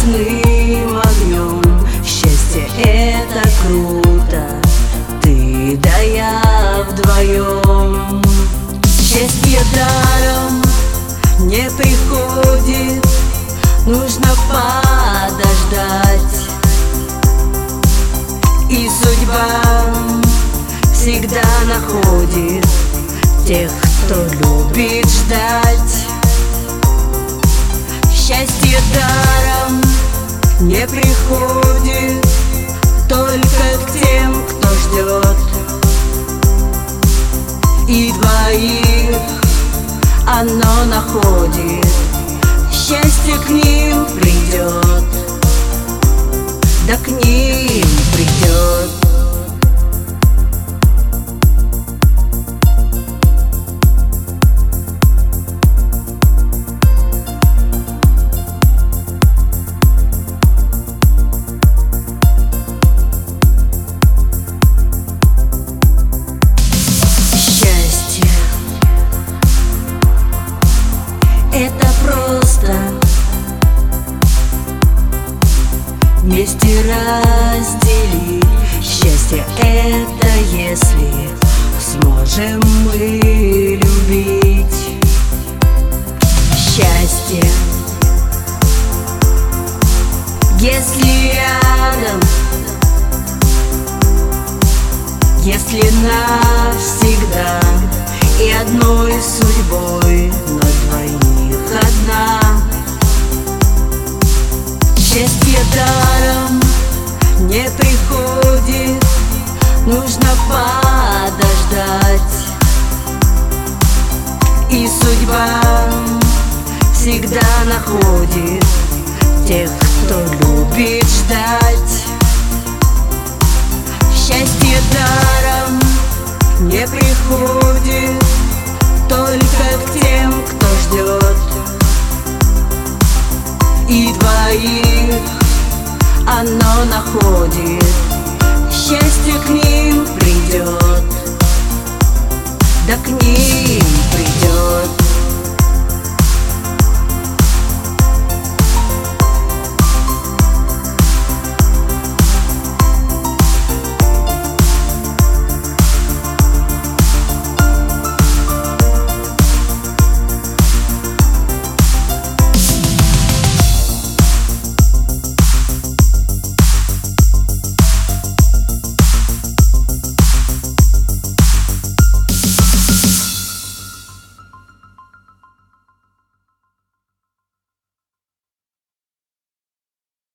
ночным огнем. Счастье — это круто, ты да я вдвоем. Счастье даром не приходит, нужно подождать. И судьба всегда находит тех, кто любит ждать. Счастье даром не приходит, только к тем, кто ждет. И двоих оно находит, счастье к ним придет, да к ним придет. Это просто вместе разделить. Счастье — это если сможем мы любить. Счастье, если рядом, если навсегда, и одной судьбой на двоих одна. Счастье даром не приходит, нужно подождать. И судьба всегда находит тех, кто любит ждать. Счастье даром не приходит, только к тем, кто ждет. И двоих оно находит, счастье к ним придет, да к ним придет.